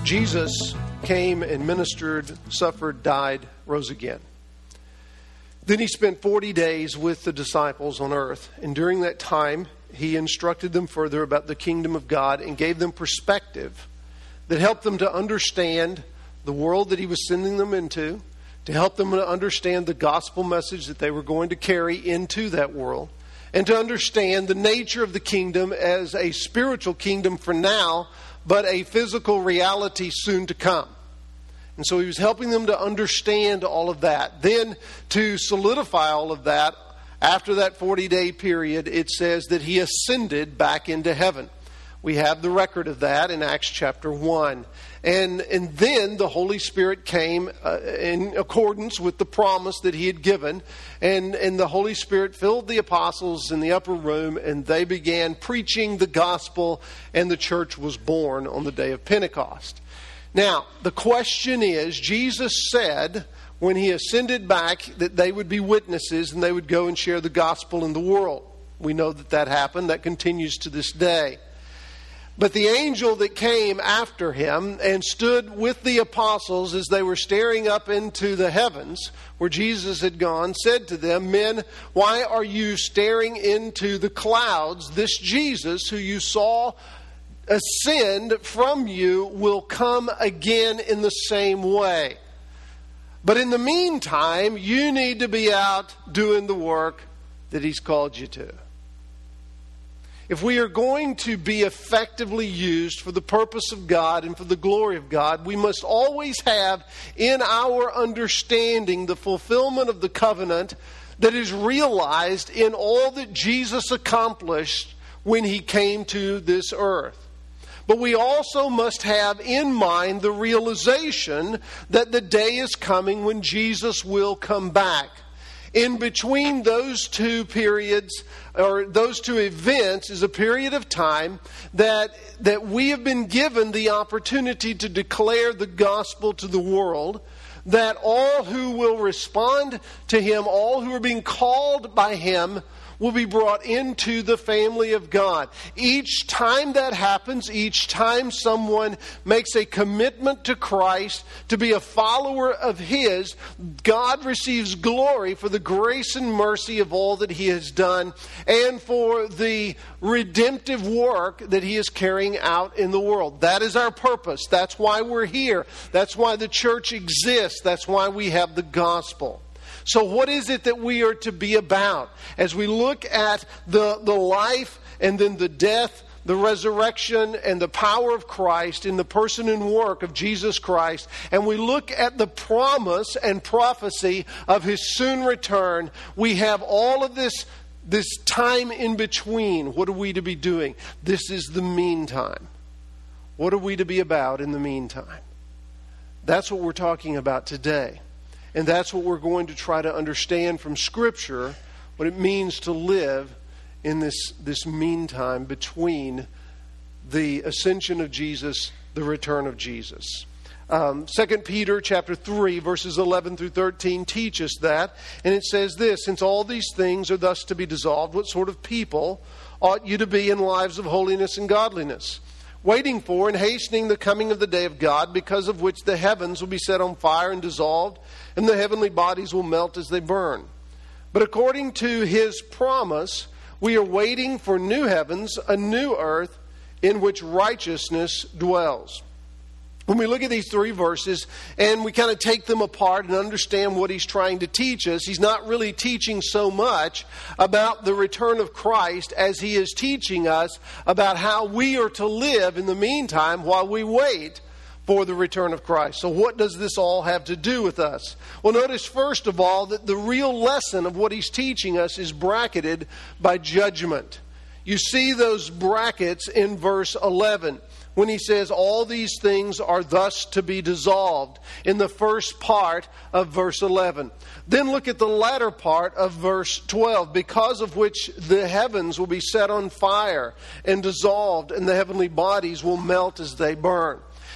Jesus came and ministered, suffered, died, rose again. Then he spent 40 days with the disciples on earth. And during that time, he instructed them further about the kingdom of God and gave them perspective that helped them to understand the world that he was sending them into, to help them to understand the gospel message that they were going to carry into that world, and to understand the nature of the kingdom as a spiritual kingdom for now, but a physical reality soon to come. And so he was helping them to understand all of that. Then, to solidify all of that, after that 40-day period, it says that he ascended back into heaven. We have the record of that in Acts chapter 1. And then the Holy Spirit came in accordance with the promise that he had given. And the Holy Spirit filled the apostles in the upper room, and they began preaching the gospel, and the church was born on the day of Pentecost. Now, the question is, Jesus said when he ascended back that they would be witnesses and they would go and share the gospel in the world. We know that happened. That continues to this day. But the angel that came after him and stood with the apostles as they were staring up into the heavens where Jesus had gone, said to them, "Men, why are you staring into the clouds? This Jesus who you saw ascend from you will come again in the same way. But in the meantime, you need to be out doing the work that he's called you to." If we are going to be effectively used for the purpose of God and for the glory of God, we must always have in our understanding the fulfillment of the covenant that is realized in all that Jesus accomplished when he came to this earth. But we also must have in mind the realization that the day is coming when Jesus will come back. In between those two periods, or those two events, is a period of time that we have been given the opportunity to declare the gospel to the world, that all who will respond to him, all who are being called by him, will be brought into the family of God. Each time that happens, each time someone makes a commitment to Christ to be a follower of his, God receives glory for the grace and mercy of all that he has done and for the redemptive work that he is carrying out in the world. That is our purpose. That's why we're here. That's why the church exists. That's why we have the gospel. So what is it that we are to be about? As we look at the life and then the death, the resurrection and the power of Christ in the person and work of Jesus Christ, and we look at the promise and prophecy of his soon return, we have all of this time in between. What are we to be doing? This is the meantime. What are we to be about in the meantime? That's what we're talking about today. And that's what we're going to try to understand from Scripture, what it means to live in this meantime between the ascension of Jesus, the return of Jesus. 2 Peter chapter 3, verses 11 through 13 teach us that. And it says this: "Since all these things are thus to be dissolved, what sort of people ought you to be in lives of holiness and godliness? Waiting for and hastening the coming of the day of God, because of which the heavens will be set on fire and dissolved, and the heavenly bodies will melt as they burn. But according to his promise, we are waiting for new heavens, a new earth, in which righteousness dwells." When we look at these three verses and we kind of take them apart and understand what he's trying to teach us, he's not really teaching so much about the return of Christ as he is teaching us about how we are to live in the meantime while we wait for the return of Christ. So what does this all have to do with us? Well, notice first of all that the real lesson of what he's teaching us is bracketed by judgment. You see those brackets in verse 11. When he says all these things are thus to be dissolved in the first part of verse 11. Then look at the latter part of verse 12. "Because of which the heavens will be set on fire and dissolved, and the heavenly bodies will melt as they burn."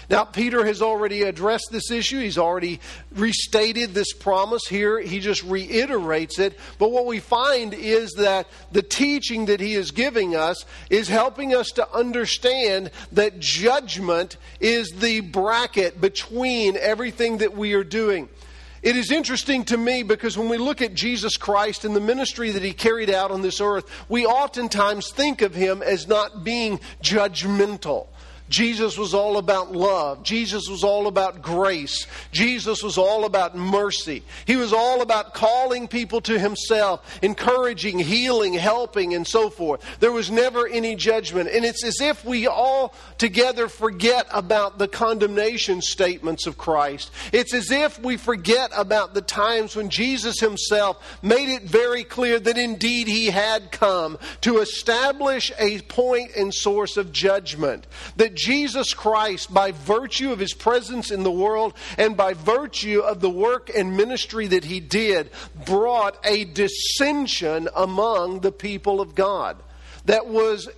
Now, Peter has already addressed this issue. He's already restated this promise here. He just reiterates it. But what we find is that the teaching that he is giving us is helping us to understand that judgment is the bracket between everything that we are doing. It is interesting to me because when we look at Jesus Christ and the ministry that he carried out on this earth, we oftentimes think of him as not being judgmental. Jesus was all about love. Jesus was all about grace. Jesus was all about mercy. He was all about calling people to himself, encouraging, healing, helping, and so forth. There was never any judgment. And it's as if we all together forget about the condemnation statements of Christ. It's as if we forget about the times when Jesus himself made it very clear that indeed he had come to establish a point and source of judgment. That Jesus Christ, by virtue of his presence in the world and by virtue of the work and ministry that he did, brought a dissension among the people of God that was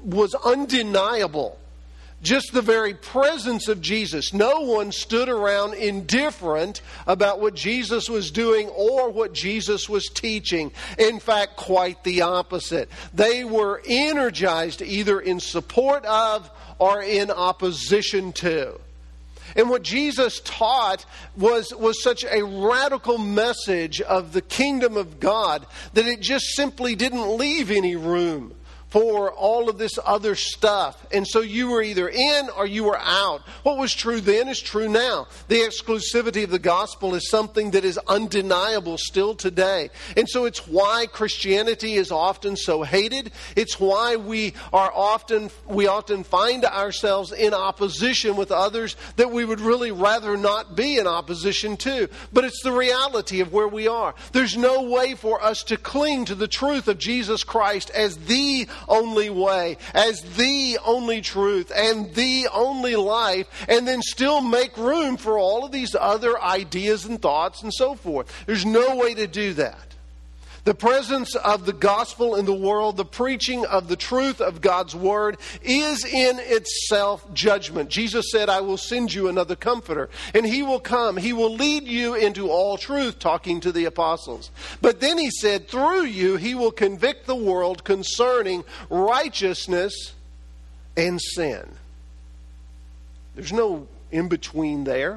undeniable. Just the very presence of Jesus. No one stood around indifferent about what Jesus was doing or what Jesus was teaching. In fact, quite the opposite. They were energized either in support of or in opposition to. And what Jesus taught was such a radical message of the kingdom of God that it just simply didn't leave any room for all of this other stuff. And so you were either in or you were out. What was true then is true now. The exclusivity of the gospel is something that is undeniable still today. And so it's why Christianity is often so hated. It's why we often find ourselves in opposition with others that we would really rather not be in opposition to. But it's the reality of where we are. There's no way for us to cling to the truth of Jesus Christ as the only way, as the only truth, and the only life, and then still make room for all of these other ideas and thoughts and so forth. There's no way to do that. The presence of the gospel in the world, the preaching of the truth of God's word, is in itself judgment. Jesus said, I will send you another comforter, and he will come. He will lead you into all truth, talking to the apostles. But then he said, through you, he will convict the world concerning righteousness and sin. There's no in-between there.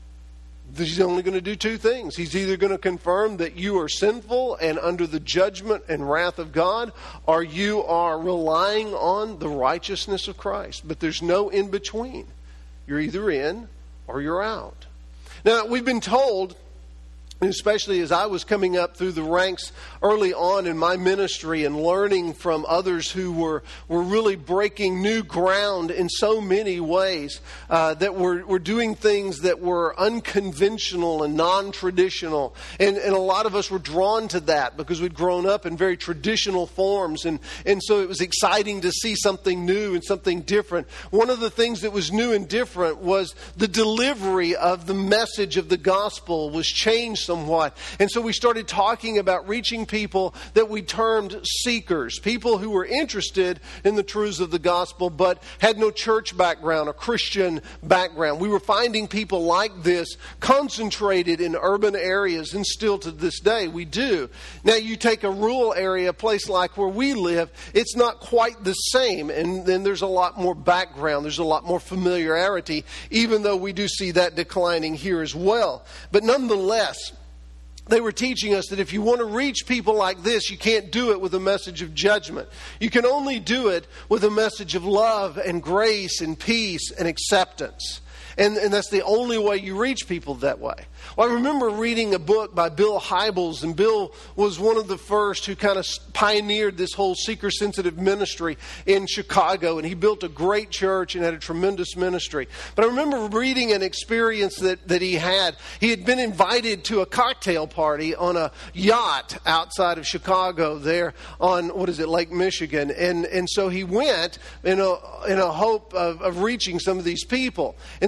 He's only going to do two things. He's either going to confirm that you are sinful and under the judgment and wrath of God, or you are relying on the righteousness of Christ. But there's no in between. You're either in or you're out. Now, we've been told, and especially as I was coming up through the ranks early on in my ministry and learning from others who were really breaking new ground in so many ways, that were doing things that were unconventional and non-traditional. And a lot of us were drawn to that because we'd grown up in very traditional forms. And so it was exciting to see something new and something different. One of the things that was new and different was the delivery of the message of the gospel was changed somewhat. And so we started talking about reaching people that we termed seekers, people who were interested in the truths of the gospel but had no church background, a Christian background. We were finding people like this concentrated in urban areas, and still to this day we do. Now you take a rural area, a place like where we live, it's not quite the same, and then there's a lot more background, there's a lot more familiarity, even though we do see that declining here as well. But nonetheless, they were teaching us that if you want to reach people like this, you can't do it with a message of judgment. You can only do it with a message of love and grace and peace and acceptance. And that's the only way you reach people that way. Well, I remember reading a book by Bill Hybels, and Bill was one of the first who kind of pioneered this whole seeker-sensitive ministry in Chicago, and he built a great church and had a tremendous ministry. But I remember reading an experience that he had. He had been invited to a cocktail party on a yacht outside of Chicago there on, Lake Michigan. And so he went in a hope of reaching some of these people. And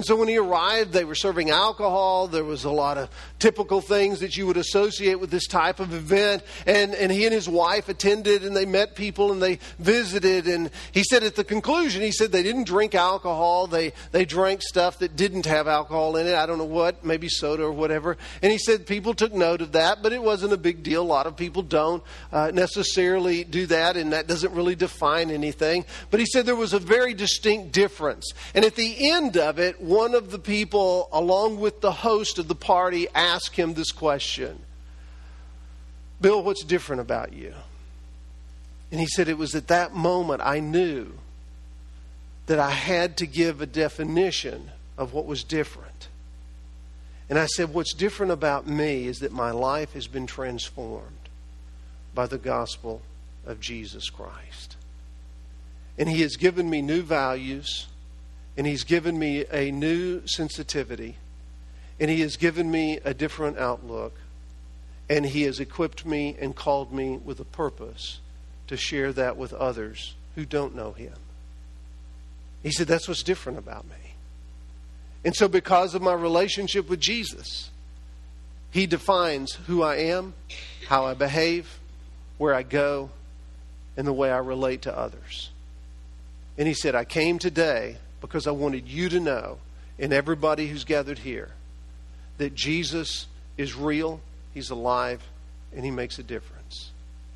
And so when he arrived, they were serving alcohol. There was a lot of typical things that you would associate with this type of event. And he and his wife attended, and they met people, and they visited. And he said at the conclusion, he said they didn't drink alcohol. They drank stuff that didn't have alcohol in it. I don't know what, maybe soda or whatever. And he said people took note of that, but it wasn't a big deal. A lot of people don't necessarily do that, and that doesn't really define anything. But he said there was a very distinct difference. And at the end of it, one of the people, along with the host of the party, asked him this question: Bill, what's different about you? And he said, it was at that moment I knew that I had to give a definition of what was different. And I said, what's different about me is that my life has been transformed by the gospel of Jesus Christ. And he has given me new values, and he's given me a new sensitivity, and he has given me a different outlook, and he has equipped me and called me with a purpose to share that with others who don't know him. He said, that's what's different about me. And so because of my relationship with Jesus, he defines who I am, how I behave, where I go, and the way I relate to others. And he said, I came today because I wanted you to know, and everybody who's gathered here, that Jesus is real, he's alive, and he makes a difference.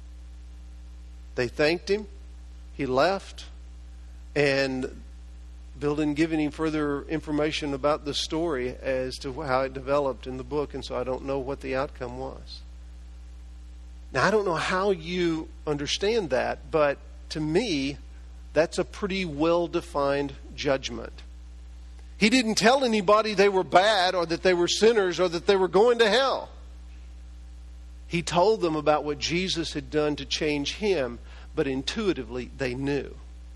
They thanked him, he left, and Bill didn't give any further information about the story as to how it developed in the book, and so I don't know what the outcome was. Now, I don't know how you understand that, but to me, that's a pretty well-defined judgment. He didn't tell anybody they were bad or that they were sinners or that they were going to hell. He told them about what Jesus had done to change him, but intuitively they knew.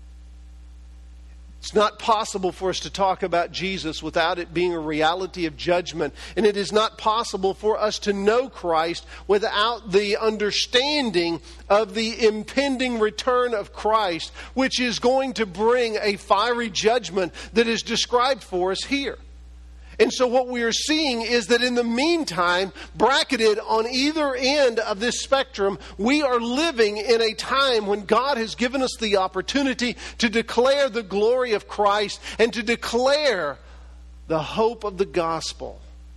It's not possible for us to talk about Jesus without it being a reality of judgment. And it is not possible for us to know Christ without the understanding of the impending return of Christ, which is going to bring a fiery judgment that is described for us here. And so what we are seeing is that in the meantime, bracketed on either end of this spectrum, we are living in a time when God has given us the opportunity to declare the glory of Christ and to declare the hope of the gospel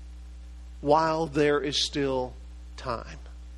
while there is still time.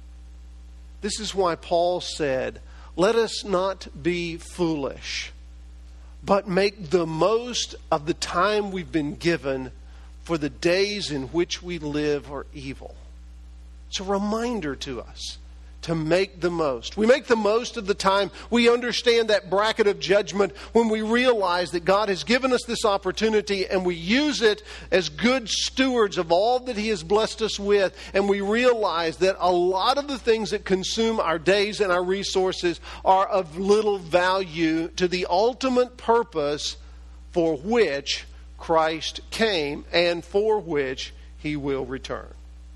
This is why Paul said, let us not be foolish, but make the most of the time we've been given, for the days in which we live are evil. It's a reminder to us to make the most. We make the most of the time. We understand that bracket of judgment when we realize that God has given us this opportunity and we use it as good stewards of all that he has blessed us with. And we realize that a lot of the things that consume our days and our resources are of little value to the ultimate purpose for which Christ came and for which he will return.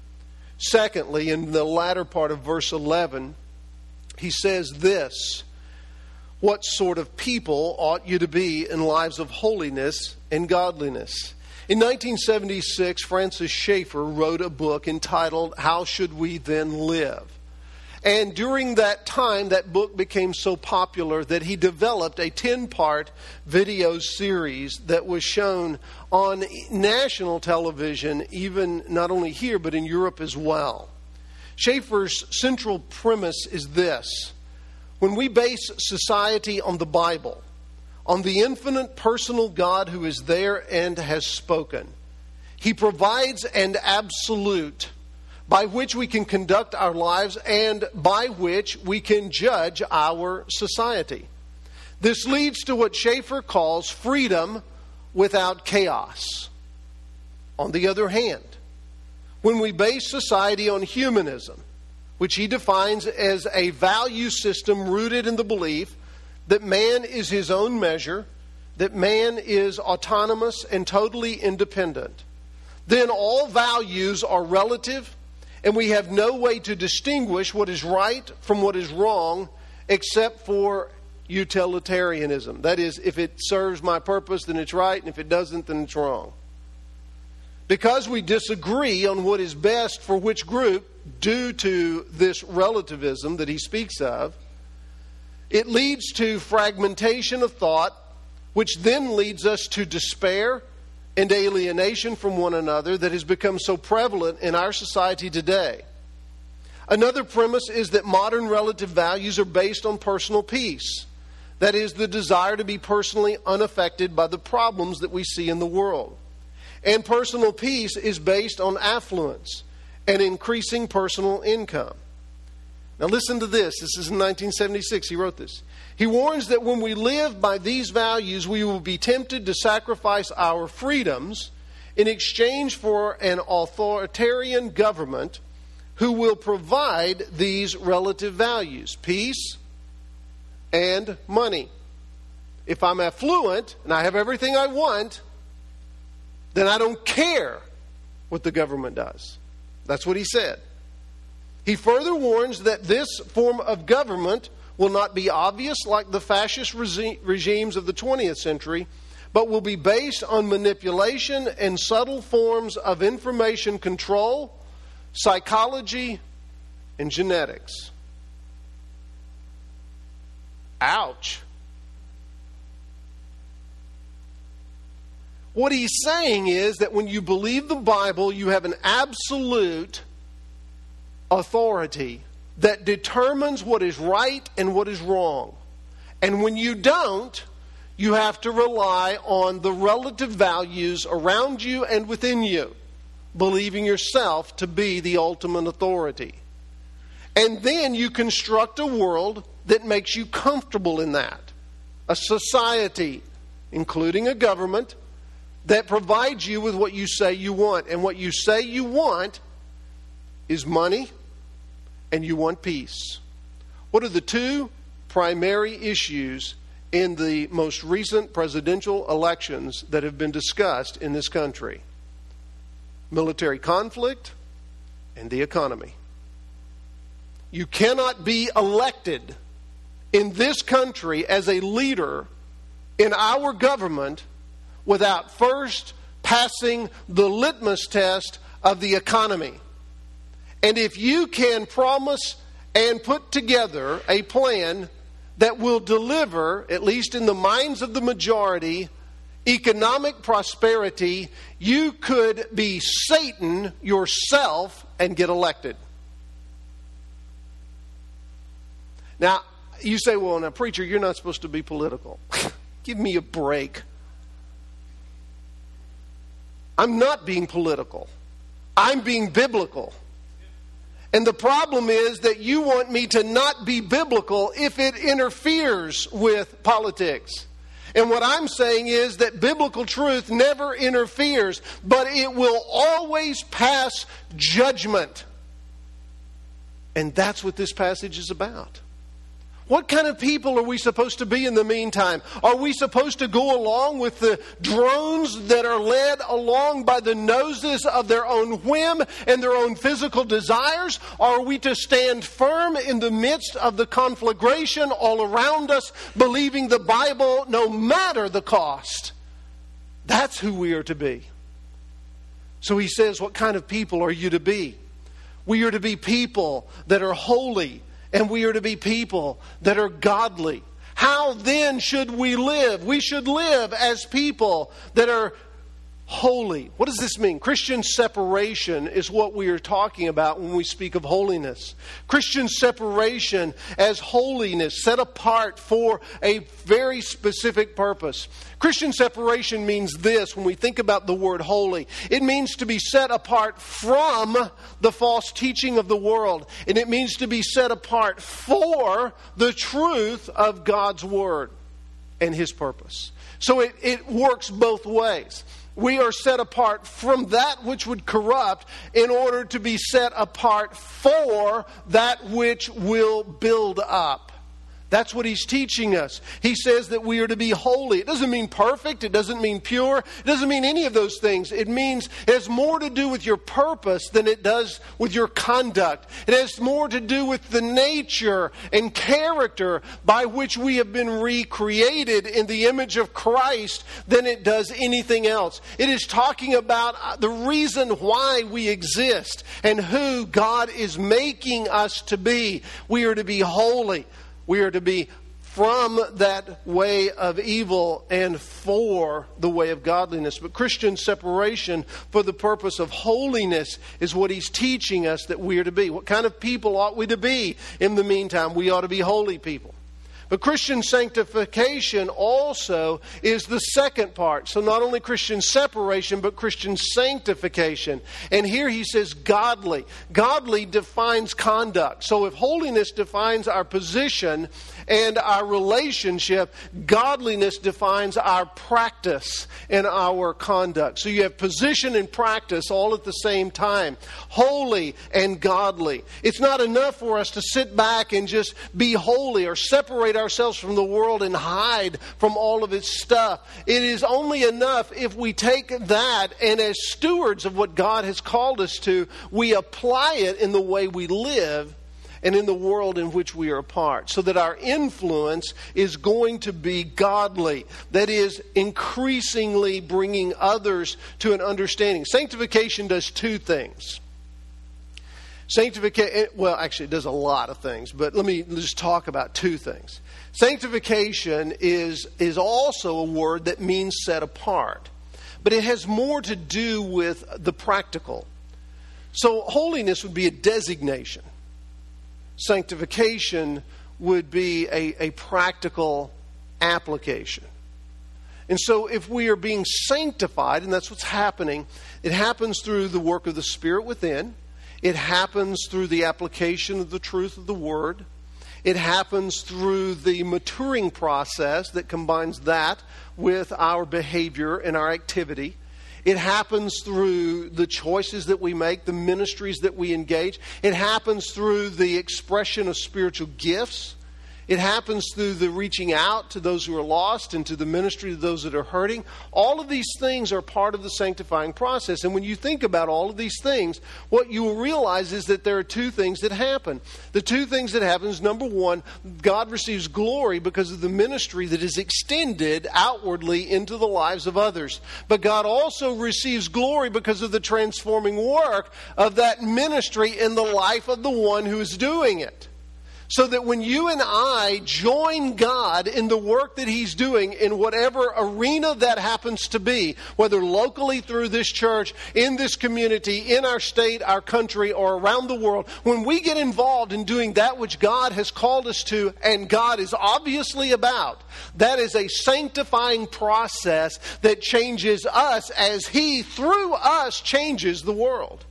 Secondly, in the latter part of verse 11, he says this: what sort of people ought you to be in lives of holiness and godliness? In 1976, Francis Schaeffer wrote a book entitled How Should We Then Live? And during that time, that book became so popular that he developed a 10-part video series that was shown on national television, even not only here, but in Europe as well. Schaeffer's central premise is this: when we base society on the Bible, on the infinite personal God who is there and has spoken, he provides an absolute by which we can conduct our lives and by which we can judge our society. This leads to what Schaeffer calls freedom without chaos. On the other hand, when we base society on humanism, which he defines as a value system rooted in the belief that man is his own measure, that man is autonomous and totally independent, then all values are relative, and we have no way to distinguish what is right from what is wrong except for utilitarianism. That is, if it serves my purpose, then it's right, and if it doesn't, then it's wrong. Because we disagree on what is best for which group due to this relativism that he speaks of, it leads to fragmentation of thought, which then leads us to despair and alienation from one another that has become so prevalent in our society today. Another premise is that modern relative values are based on personal peace. That is, the desire to be personally unaffected by the problems that we see in the world. And personal peace is based on affluence and increasing personal income. Now listen to this. This is in 1976. He wrote this. He warns that when we live by these values, we will be tempted to sacrifice our freedoms in exchange for an authoritarian government who will provide these relative values, peace and money. If I'm affluent and I have everything I want, then I don't care what the government does. That's what he said. He further warns that this form of government will not be obvious like the fascist regimes of the 20th century, but will be based on manipulation and subtle forms of information control, psychology, and genetics. Ouch. What he's saying is that when you believe the Bible, you have an absolute authority that determines what is right and what is wrong. And when you don't, you have to rely on the relative values around you and within you, believing yourself to be the ultimate authority. And then you construct a world that makes you comfortable in that. A society, including a government, that provides you with what you say you want. And what you say you want is money, and you want peace. What are the two primary issues in the most recent presidential elections that have been discussed in this country? Military conflict and the economy. You cannot be elected in this country as a leader in our government without first passing the litmus test of the economy. And if you can promise and put together a plan that will deliver, at least in the minds of the majority, economic prosperity, you could be Satan yourself and get elected. Now, you say, well, now, preacher, you're not supposed to be political. Give me a break. I'm not being political. I'm being biblical. And the problem is that you want me to not be biblical if it interferes with politics. And what I'm saying is that biblical truth never interferes, but it will always pass judgment. And that's what this passage is about. What kind of people are we supposed to be in the meantime? Are we supposed to go along with the drones that are led along by the noses of their own whim and their own physical desires? Or are we to stand firm in the midst of the conflagration all around us, believing the Bible no matter the cost? That's who we are to be. So he says, what kind of people are you to be? We are to be people that are holy. And we are to be people that are godly. How then should we live? We should live as people that are holy. What does this mean? Christian separation is what we are talking about when we speak of holiness. Christian separation as holiness, set apart for a very specific purpose. Christian separation means this when we think about the word holy. It means to be set apart from the false teaching of the world. And it means to be set apart for the truth of God's word and His purpose. So it works both ways. We are set apart from that which would corrupt in order to be set apart for that which will build up. That's what he's teaching us. He says that we are to be holy. It doesn't mean perfect. It doesn't mean pure. It doesn't mean any of those things. It means it has more to do with your purpose than it does with your conduct. It has more to do with the nature and character by which we have been recreated in the image of Christ than it does anything else. It is talking about the reason why we exist and who God is making us to be. We are to be holy. We are to be from that way of evil and for the way of godliness. But Christian separation for the purpose of holiness is what he's teaching us that we are to be. What kind of people ought we to be? In the meantime, we ought to be holy people. But Christian sanctification also is the second part. So not only Christian separation, but Christian sanctification. And here he says godly. Godly defines conduct. So if holiness defines our position and our relationship, godliness defines our practice and our conduct. So you have position and practice all at the same time. Holy and godly. It's not enough for us to sit back and just be holy or separate ourselves from the world and hide from all of its stuff. It is only enough if we take that and as stewards of what God has called us to, we apply it in the way we live and in the world in which we are a part, so that our influence is going to be godly. That is, increasingly bringing others to an understanding. Sanctification does two things. Sanctification, well, actually it does a lot of things, but let me just talk about two things. Sanctification is also a word that means set apart, but it has more to do with the practical. So holiness would be a designation. Sanctification would be a practical application. And so if we are being sanctified, and that's what's happening, it happens through the work of the Spirit within. It happens through the application of the truth of the Word. It happens through the maturing process that combines that with our behavior and our activity. It happens through the choices that we make, the ministries that we engage. It happens through the expression of spiritual gifts. It happens through the reaching out to those who are lost and to the ministry to those that are hurting. All of these things are part of the sanctifying process. And when you think about all of these things, what you will realize is that there are two things that happen. The two things that happen is, number one, God receives glory because of the ministry that is extended outwardly into the lives of others. But God also receives glory because of the transforming work of that ministry in the life of the one who is doing it. So that when you and I join God in the work that He's doing in whatever arena that happens to be, whether locally through this church, in this community, in our state, our country, or around the world, when we get involved in doing that which God has called us to, and God is obviously about, that is a sanctifying process that changes us as He, through us, changes the world.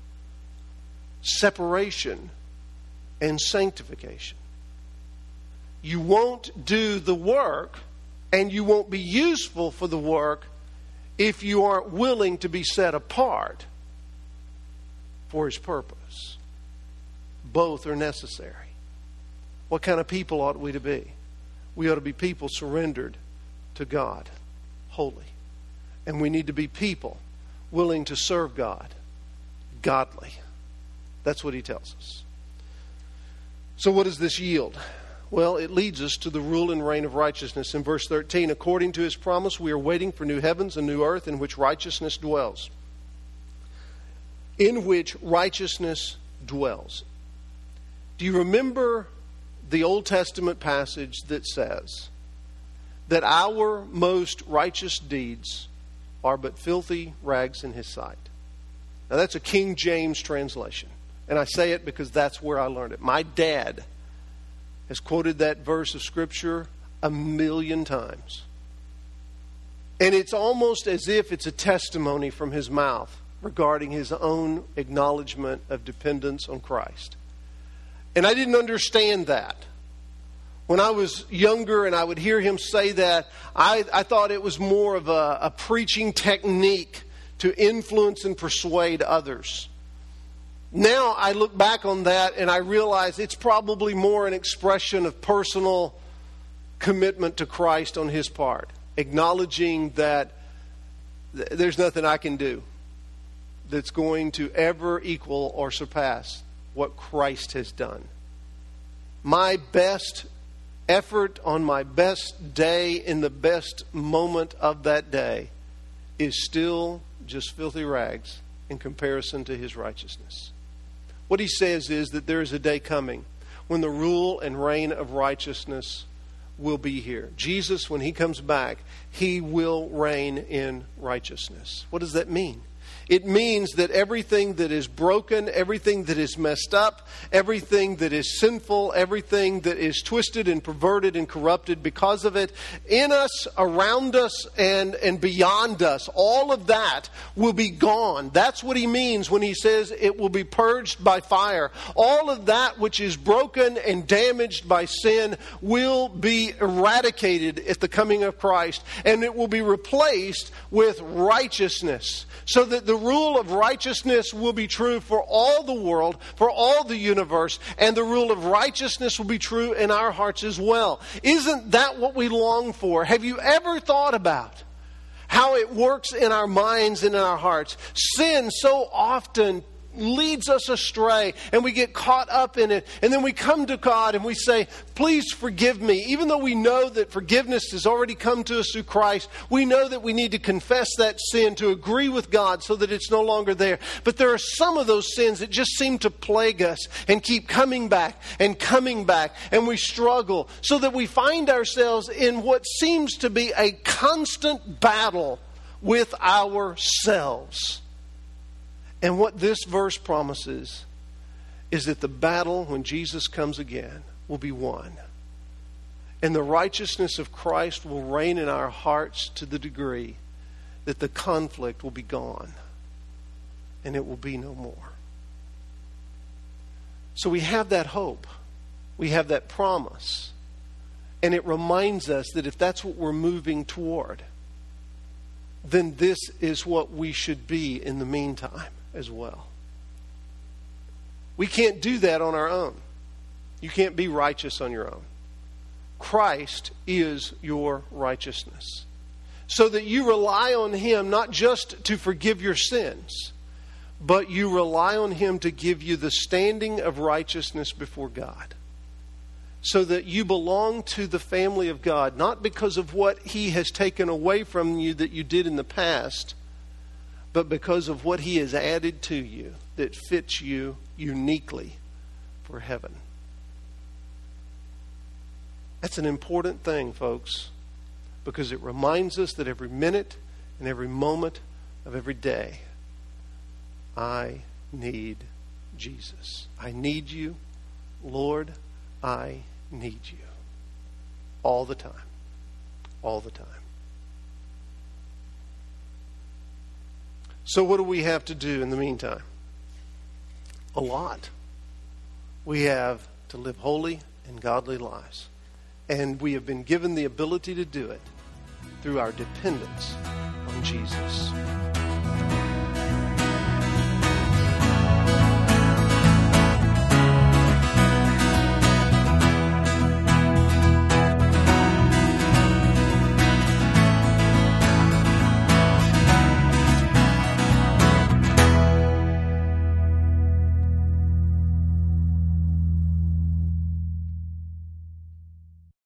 Separation and sanctification. You won't do the work and you won't be useful for the work if you aren't willing to be set apart for His purpose. Both are necessary. What kind of people ought we to be? We ought to be people surrendered to God, holy. And we need to be people willing to serve God, godly. That's what He tells us. So what does this yield? Well, it leads us to the rule and reign of righteousness. In verse 13, according to His promise, we are waiting for new heavens and new earth in which righteousness dwells. In which righteousness dwells. Do you remember the Old Testament passage that says that our most righteous deeds are but filthy rags in His sight? Now that's a King James translation. And I say it because that's where I learned it. My dad has quoted that verse of Scripture 1,000,000 times. And it's almost as if it's a testimony from his mouth regarding his own acknowledgement of dependence on Christ. And I didn't understand that. When I was younger and I would hear him say that, I thought it was more of a preaching technique to influence and persuade others. Now I look back on that and I realize it's probably more an expression of personal commitment to Christ on his part, acknowledging that there's nothing I can do that's going to ever equal or surpass what Christ has done. My best effort on my best day in the best moment of that day is still just filthy rags in comparison to his righteousness. What he says is that there is a day coming when the rule and reign of righteousness will be here. Jesus, when he comes back, he will reign in righteousness. What does that mean? It means that everything that is broken, everything that is messed up, everything that is sinful, everything that is twisted and perverted and corrupted because of it, in us, around us, and beyond us, all of that will be gone. That's what he means when he says it will be purged by fire. All of that which is broken and damaged by sin will be eradicated at the coming of Christ, and it will be replaced with righteousness, so that the rule of righteousness will be true for all the world, for all the universe, and the rule of righteousness will be true in our hearts as well. Isn't that what we long for? Have you ever thought about how it works in our minds and in our hearts? Sin so often leads us astray and we get caught up in it, and then we come to God and we say, please forgive me. Even though we know that forgiveness has already come to us through Christ, we know that we need to confess that sin, to agree with God so that it's no longer there. But there are some of those sins that just seem to plague us and keep coming back, and we struggle, so that we find ourselves in what seems to be a constant battle with ourselves. And what this verse promises is that the battle, when Jesus comes again, will be won. And the righteousness of Christ will reign in our hearts to the degree that the conflict will be gone and it will be no more. So we have that hope. We have that promise. And it reminds us that if that's what we're moving toward, then this is what we should be in the meantime as well. We can't do that on our own. You can't be righteous on your own. Christ is your righteousness. So that you rely on him not just to forgive your sins, but you rely on him to give you the standing of righteousness before God. So that you belong to the family of God, not because of what he has taken away from you that you did in the past, but because of what he has added to you that fits you uniquely for heaven. That's an important thing, folks, because it reminds us that every minute and every moment of every day, I need Jesus. I need you. Lord, I need you. All the time. All the time. So what do we have to do in the meantime? A lot. We have to live holy and godly lives. And we have been given the ability to do it through our dependence on Jesus.